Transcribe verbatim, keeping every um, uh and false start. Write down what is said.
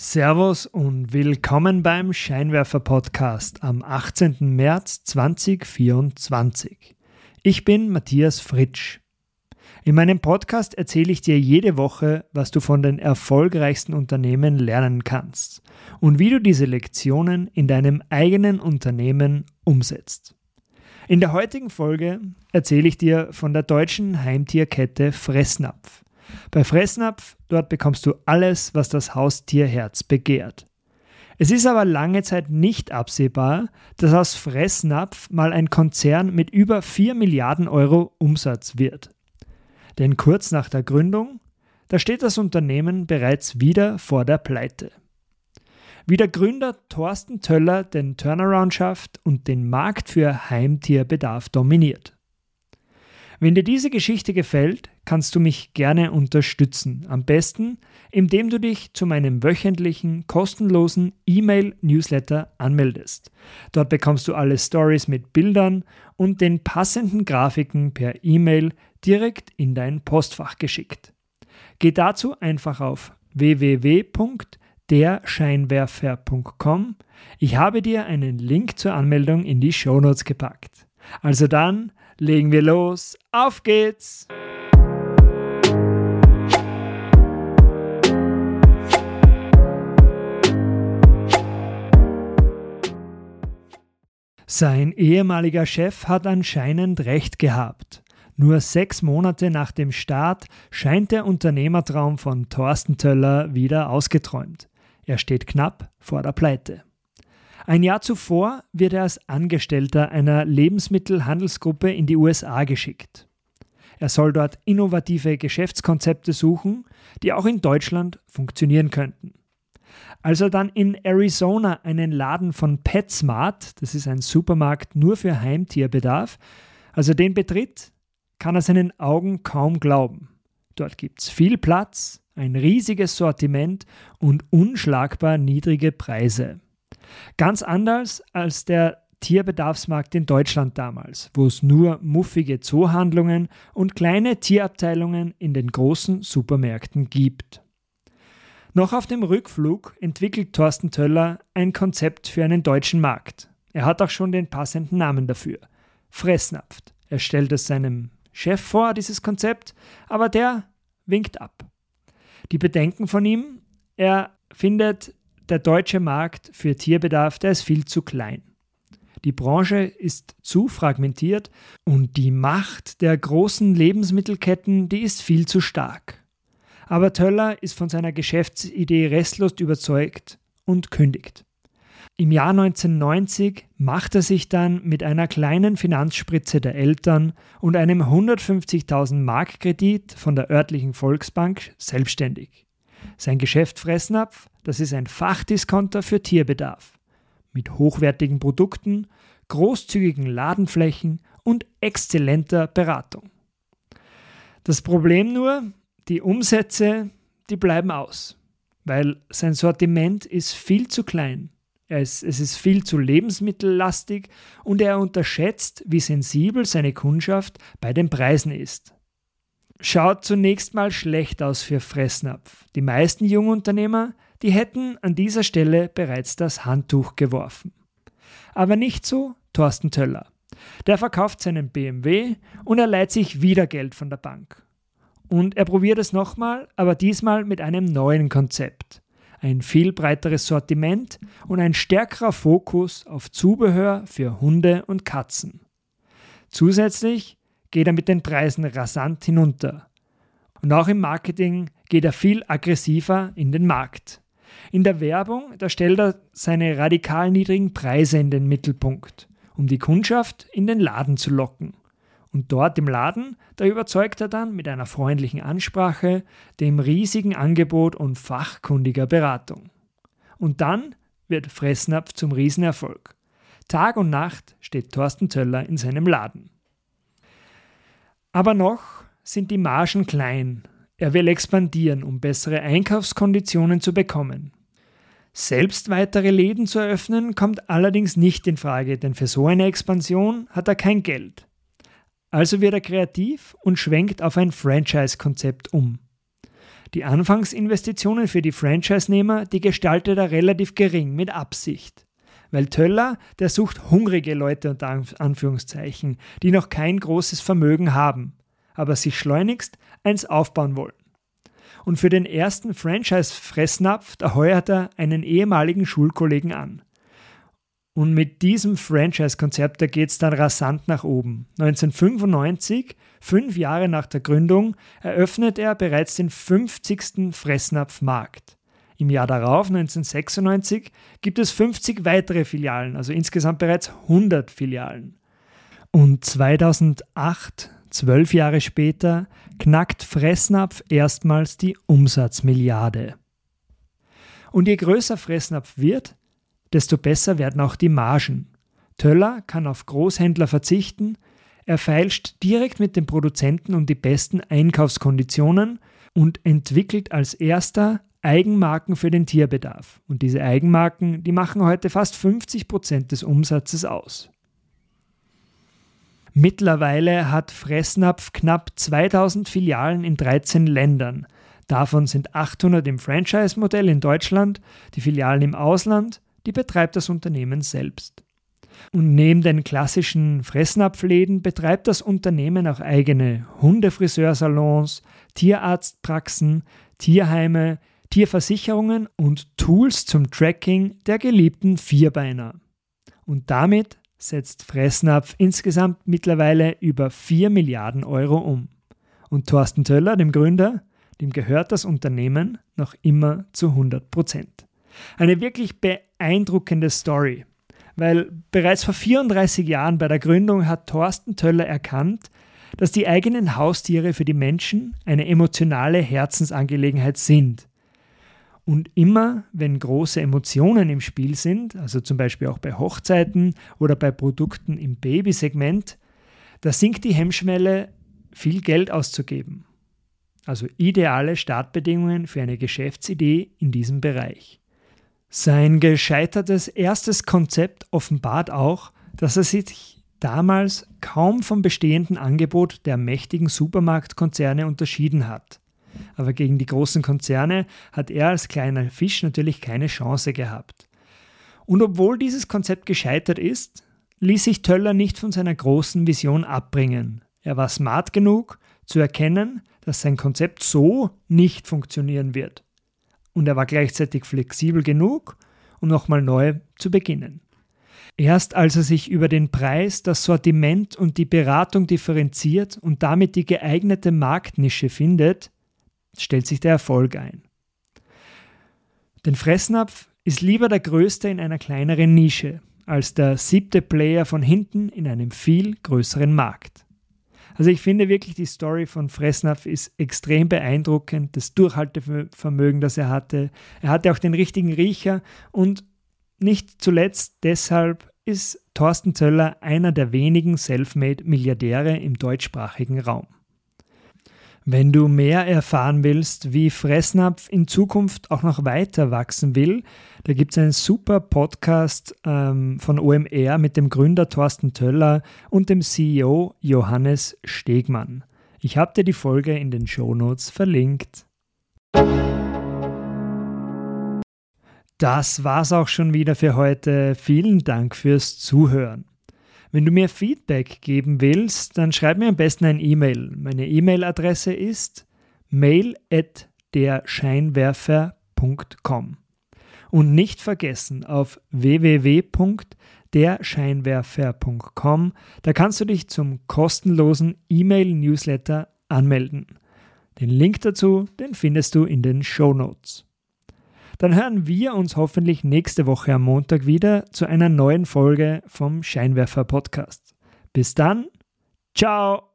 Servus und willkommen beim Scheinwerfer-Podcast am achtzehnten März zweitausendvierundzwanzig. Ich bin Matthias Fritsch. In meinem Podcast erzähle ich dir jede Woche, was du von den erfolgreichsten Unternehmen lernen kannst und wie du diese Lektionen in deinem eigenen Unternehmen umsetzt. In der heutigen Folge erzähle ich dir von der deutschen Heimtierkette Fressnapf. Bei Fressnapf, dort bekommst du alles, was das Haustierherz begehrt. Es ist aber lange Zeit nicht absehbar, dass aus Fressnapf mal ein Konzern mit über vier Milliarden Euro Umsatz wird. Denn kurz nach der Gründung, da steht das Unternehmen bereits wieder vor der Pleite. Wie der Gründer Thorsten Töller den Turnaround schafft und den Markt für Heimtierbedarf dominiert. Wenn dir diese Geschichte gefällt, kannst du mich gerne unterstützen. Am besten, indem du dich zu meinem wöchentlichen, kostenlosen E-Mail-Newsletter anmeldest. Dort bekommst du alle Stories mit Bildern und den passenden Grafiken per E-Mail direkt in dein Postfach geschickt. Geh dazu einfach auf w w w punkt der scheinwerfer punkt com. Ich habe dir einen Link zur Anmeldung in die Shownotes gepackt. Also dann, legen wir los. Auf geht's! Sein ehemaliger Chef hat anscheinend recht gehabt. Nur sechs Monate nach dem Start scheint der Unternehmertraum von Thorsten Töller wieder ausgeträumt. Er steht knapp vor der Pleite. Ein Jahr zuvor wird er als Angestellter einer Lebensmittelhandelsgruppe in die U S A geschickt. Er soll dort innovative Geschäftskonzepte suchen, die auch in Deutschland funktionieren könnten. Als er dann in Arizona einen Laden von PetSmart, das ist ein Supermarkt nur für Heimtierbedarf, also den betritt, kann er seinen Augen kaum glauben. Dort gibt es viel Platz, ein riesiges Sortiment und unschlagbar niedrige Preise. Ganz anders als der Tierbedarfsmarkt in Deutschland damals, wo es nur muffige Zoohandlungen und kleine Tierabteilungen in den großen Supermärkten gibt. Noch auf dem Rückflug entwickelt Thorsten Töller ein Konzept für einen deutschen Markt. Er hat auch schon den passenden Namen dafür: Fressnapf. Er stellt es seinem Chef vor, dieses Konzept, aber der winkt ab. Die Bedenken von ihm: Er findet, der deutsche Markt für Tierbedarf, der ist viel zu klein. Die Branche ist zu fragmentiert und die Macht der großen Lebensmittelketten, die ist viel zu stark. Aber Töller ist von seiner Geschäftsidee restlos überzeugt und kündigt. Im Jahr neunzehnhundertneunzig macht er sich dann mit einer kleinen Finanzspritze der Eltern und einem hundertfünfzigtausend Mark Kredit von der örtlichen Volksbank selbstständig. Sein Geschäft Fressnapf, das ist ein Fachdiscounter für Tierbedarf. Mit hochwertigen Produkten, großzügigen Ladenflächen und exzellenter Beratung. Das Problem nur, die Umsätze, die bleiben aus, weil sein Sortiment ist viel zu klein. Es, es ist viel zu lebensmittellastig und er unterschätzt, wie sensibel seine Kundschaft bei den Preisen ist. Schaut zunächst mal schlecht aus für Fressnapf. Die meisten Jungunternehmer, die hätten an dieser Stelle bereits das Handtuch geworfen. Aber nicht so Thorsten Töller. Der verkauft seinen B M W und er leiht sich wieder Geld von der Bank. Und er probiert es nochmal, aber diesmal mit einem neuen Konzept. Ein viel breiteres Sortiment und ein stärkerer Fokus auf Zubehör für Hunde und Katzen. Zusätzlich geht er mit den Preisen rasant hinunter. Und auch im Marketing geht er viel aggressiver in den Markt. In der Werbung, da stellt er seine radikal niedrigen Preise in den Mittelpunkt, um die Kundschaft in den Laden zu locken. Und dort im Laden, da überzeugt er dann mit einer freundlichen Ansprache, dem riesigen Angebot und fachkundiger Beratung. Und dann wird Fressnapf zum Riesenerfolg. Tag und Nacht steht Thorsten Töller in seinem Laden. Aber noch sind die Margen klein. Er will expandieren, um bessere Einkaufskonditionen zu bekommen. Selbst weitere Läden zu eröffnen, kommt allerdings nicht in Frage, denn für so eine Expansion hat er kein Geld. Also wird er kreativ und schwenkt auf ein Franchise-Konzept um. Die Anfangsinvestitionen für die Franchise-Nehmer, die gestaltet er relativ gering, mit Absicht. Weil Töller, der sucht hungrige Leute unter Anführungszeichen, die noch kein großes Vermögen haben, aber sich schleunigst eins aufbauen wollen. Und für den ersten Franchise-Fressnapf, da heuert er einen ehemaligen Schulkollegen an. Und mit diesem Franchise-Konzept, da geht es dann rasant nach oben. neunzehnhundertfünfundneunzig, fünf Jahre nach der Gründung, eröffnet er bereits den fünfzigsten Fressnapfmarkt. Im Jahr darauf, neunzehnhundertsechsundneunzig, gibt es fünfzig weitere Filialen, also insgesamt bereits hundert Filialen. Und zweitausendacht, zwölf Jahre später, knackt Fressnapf erstmals die Umsatzmilliarde. Und je größer Fressnapf wird, desto besser werden auch die Margen. Töller kann auf Großhändler verzichten, er feilscht direkt mit den Produzenten um die besten Einkaufskonditionen und entwickelt als erster Eigenmarken für den Tierbedarf. Und diese Eigenmarken, die machen heute fast fünfzig Prozent des Umsatzes aus. Mittlerweile hat Fressnapf knapp zweitausend Filialen in dreizehn Ländern. Davon sind achthundert im Franchise-Modell in Deutschland, die Filialen im Ausland, die betreibt das Unternehmen selbst. Und neben den klassischen Fressnapfläden betreibt das Unternehmen auch eigene Hundefriseursalons, Tierarztpraxen, Tierheime, Tierversicherungen und Tools zum Tracking der geliebten Vierbeiner. Und damit setzt Fressnapf insgesamt mittlerweile über vier Milliarden Euro um. Und Thorsten Töller, dem Gründer, dem gehört das Unternehmen noch immer zu hundert Prozent. Eine wirklich beeindruckende Story, weil bereits vor vierunddreißig Jahren bei der Gründung hat Thorsten Töller erkannt, dass die eigenen Haustiere für die Menschen eine emotionale Herzensangelegenheit sind. Und immer, wenn große Emotionen im Spiel sind, also zum Beispiel auch bei Hochzeiten oder bei Produkten im Babysegment, da sinkt die Hemmschwelle, viel Geld auszugeben. Also ideale Startbedingungen für eine Geschäftsidee in diesem Bereich. Sein gescheitertes erstes Konzept offenbart auch, dass er sich damals kaum vom bestehenden Angebot der mächtigen Supermarktkonzerne unterschieden hat. Aber gegen die großen Konzerne hat er als kleiner Fisch natürlich keine Chance gehabt. Und obwohl dieses Konzept gescheitert ist, ließ sich Töller nicht von seiner großen Vision abbringen. Er war smart genug, zu erkennen, dass sein Konzept so nicht funktionieren wird. Und er war gleichzeitig flexibel genug, um nochmal neu zu beginnen. Erst als er sich über den Preis, das Sortiment und die Beratung differenziert und damit die geeignete Marktnische findet, stellt sich der Erfolg ein. Denn Fressnapf ist lieber der Größte in einer kleineren Nische, als der siebte Player von hinten in einem viel größeren Markt. Also ich finde wirklich, die Story von Fressnapf ist extrem beeindruckend, das Durchhaltevermögen, das er hatte. Er hatte auch den richtigen Riecher und nicht zuletzt deshalb ist Thorsten Töller einer der wenigen Selfmade-Milliardäre im deutschsprachigen Raum. Wenn du mehr erfahren willst, wie Fressnapf in Zukunft auch noch weiter wachsen will, da gibt es einen super Podcast ähm, von O M R mit dem Gründer Thorsten Töller und dem C E O Johannes Stegmann. Ich habe dir die Folge in den Shownotes verlinkt. Das war's auch schon wieder für heute. Vielen Dank fürs Zuhören. Wenn du mir Feedback geben willst, dann schreib mir am besten ein E-Mail. Meine E-Mail-Adresse ist mail at derscheinwerfer punkt com. Und nicht vergessen, auf w w w punkt derscheinwerfer punkt com, da kannst du dich zum kostenlosen E-Mail-Newsletter anmelden. Den Link dazu, den findest du in den Shownotes. Dann hören wir uns hoffentlich nächste Woche am Montag wieder zu einer neuen Folge vom Scheinwerfer Podcast. Bis dann, ciao!